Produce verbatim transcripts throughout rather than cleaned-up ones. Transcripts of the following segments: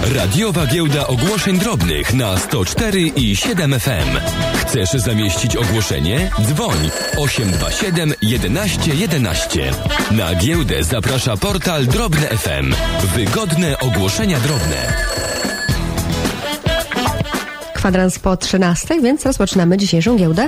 Radiowa Giełda Ogłoszeń Drobnych na sto cztery i siedem F M. Chcesz zamieścić ogłoszenie? Dzwoń osiem dwa siedem jedenaście jedenaście. Na giełdę zaprasza portal Drobne F M. Wygodne ogłoszenia drobne. Kwadrans po trzynastej, więc rozpoczynamy dzisiejszą giełdę.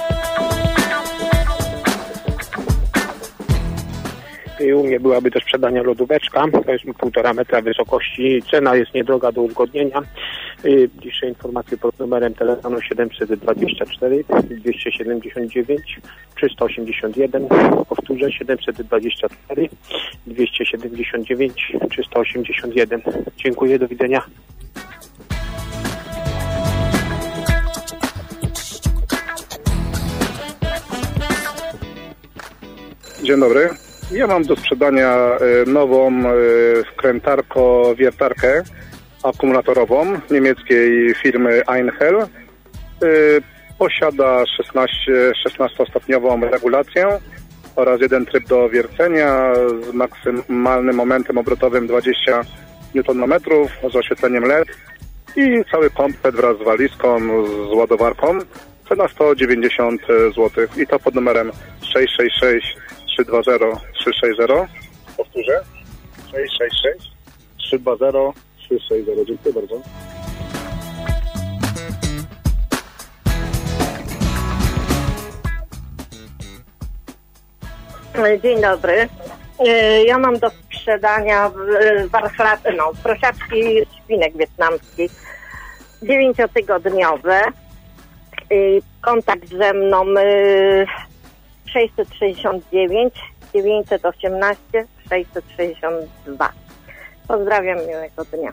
U mnie byłaby do sprzedania lodóweczka, to jest półtora metra wysokości, cena jest niedroga do uzgodnienia. Bliższe informacje pod numerem telefonu siedemset dwadzieścia cztery dwieście siedemdziesiąt dziewięć trzysta osiemdziesiąt jeden, powtórzę siedemset dwadzieścia cztery dwieście siedemdziesiąt dziewięć trzysta osiemdziesiąt jeden. Dziękuję, do widzenia. Dzień dobry. Ja mam do sprzedania nową wkrętarko-wiertarkę akumulatorową niemieckiej firmy Einhell. Posiada szesnastostopniową regulację oraz jeden tryb do wiercenia z maksymalnym momentem obrotowym dwadzieścia niutonmetrów z oświetleniem L E D i cały komplet wraz z walizką, z ładowarką. Cena sto dziewięćdziesiąt złotych i to pod numerem sześć sześć sześć trzy dwa zero trzy sześć zero. Powtórzę. sześć sześć sześć trzy dwa zero trzy sześć zero. Dziękuję bardzo. Dzień dobry. Ja mam do sprzedania warsztat, no, prosiaczki świnek wietnamskich dziewięciotygodniowe. Kontakt ze mną sześćset sześćdziesiąt dziewięć dziewięćset osiemnaście sześćset sześćdziesiąt dwa. Pozdrawiam, miłego dnia.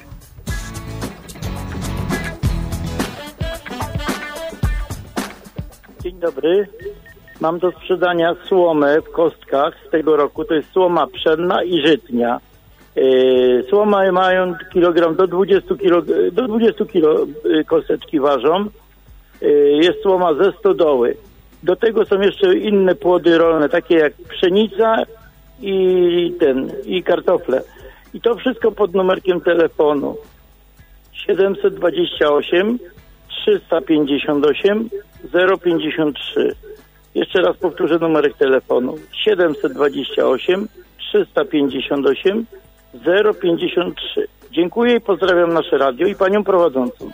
Dzień dobry. Mam do sprzedania słomę w kostkach z tego roku. To jest słoma pszenna i żytnia. Yy, słoma mają kilogram do dwudziestu kilo, do dwudziestu kilo kosteczki ważą. Yy, jest słoma ze stodoły. Do tego są jeszcze inne płody rolne, takie jak pszenica i ten, i kartofle. I to wszystko pod numerkiem telefonu siedemset dwadzieścia osiem trzysta pięćdziesiąt osiem zero pięćdziesiąt trzy. Jeszcze raz powtórzę numerek telefonu siedemset dwadzieścia osiem trzysta pięćdziesiąt osiem zero pięćdziesiąt trzy. Dziękuję i pozdrawiam nasze radio i panią prowadzącą.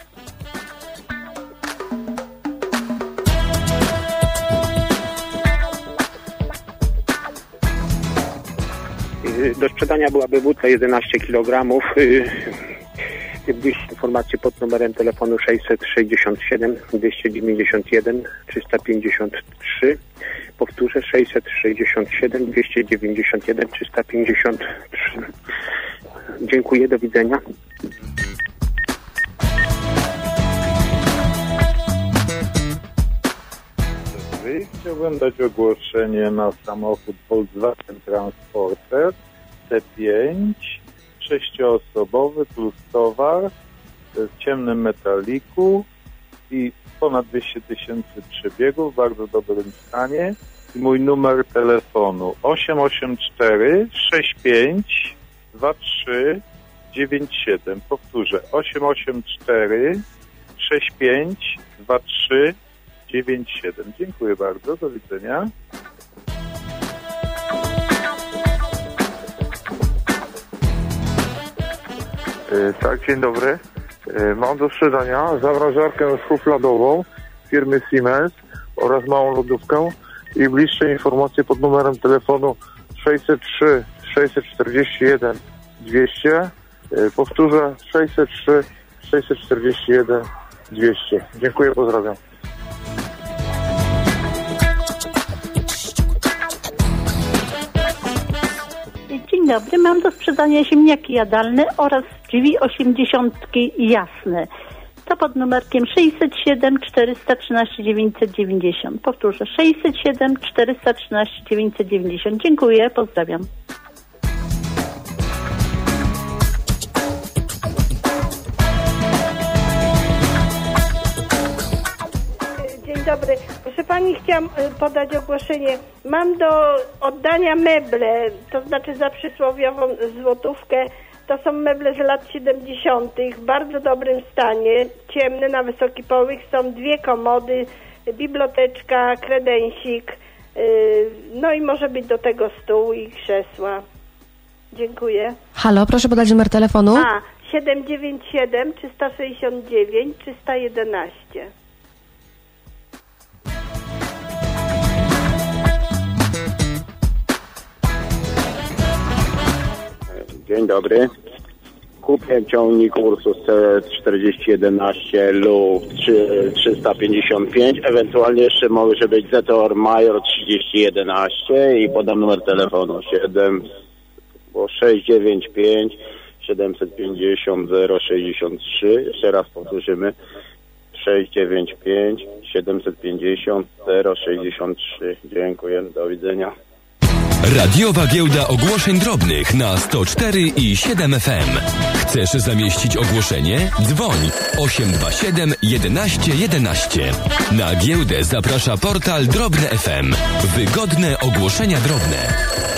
Do sprzedania byłaby wódka jedenaście kilogramów. Bliższe informacje pod numerem telefonu sześćset sześćdziesiąt siedem dwieście dziewięćdziesiąt jeden trzysta pięćdziesiąt trzy. Powtórzę sześćset sześćdziesiąt siedem dwieście dziewięćdziesiąt jeden trzysta pięćdziesiąt trzy. Dziękuję, do widzenia. Chciałbym dać ogłoszenie na samochód Volkswagen Transporter T pięć, sześcioosobowy plus towar w ciemnym metaliku i ponad dwieście tysięcy przebiegów w bardzo dobrym stanie. I mój numer telefonu osiem osiem cztery sześć pięć dwa trzy dziewięć siedem. Powtórzę osiem osiem cztery sześć pięć dwa trzy dziewięć siedem. Dziękuję bardzo, do widzenia. Yy, tak, dzień dobry. Yy, mam do sprzedania zamrażarkę szufladową firmy Siemens oraz małą lodówkę i bliższe informacje pod numerem telefonu sześćset trzy sześćset czterdzieści jeden dwieście. Yy, powtórzę sześćset trzy sześćset czterdzieści jeden dwieście. Dziękuję, pozdrawiam. Dzień dobry, mam do sprzedania ziemniaki jadalne oraz drzwi osiemdziesiątki jasne. To pod numerkiem sześćset siedem czterysta trzynaście dziewięćset dziewięćdziesiąt. Powtórzę, sześćset siedem czterysta trzynaście dziewięćset dziewięćdziesiąt. Dziękuję, pozdrawiam. Dzień dobry. Proszę pani, chciałam podać ogłoszenie. Mam do oddania meble, to znaczy za przysłowiową złotówkę To są meble z lat siedemdziesiątych w bardzo dobrym stanie, ciemne, na wysoki połych. Są dwie komody, biblioteczka, kredensik, yy, no i może być do tego stół i krzesła. Dziękuję. Halo, proszę podać numer telefonu. A, siedem dziewięć siedem trzysta sześćdziesiąt dziewięć trzysta jedenaście. Dzień dobry. Kupię ciągnik Ursus C czterdzieści jedenaście lub trzysta pięćdziesiąt pięć, ewentualnie jeszcze może być Zetor Major trzydzieści jedenaście i podam numer telefonu siedem, bo sześć dziewięć pięć siedem pięć zero zero sześćdziesiąt trzy. Jeszcze raz powtórzymy. sześć dziewięć pięć siedem pięć zero zero sześćdziesiąt trzy. Dziękuję. Do widzenia. Radiowa Giełda Ogłoszeń Drobnych na sto cztery i siedem F M. Chcesz zamieścić ogłoszenie? Dzwoń osiem dwa siedem jedenaście jedenaście. Na giełdę zaprasza portal Drobne F M. Wygodne ogłoszenia drobne.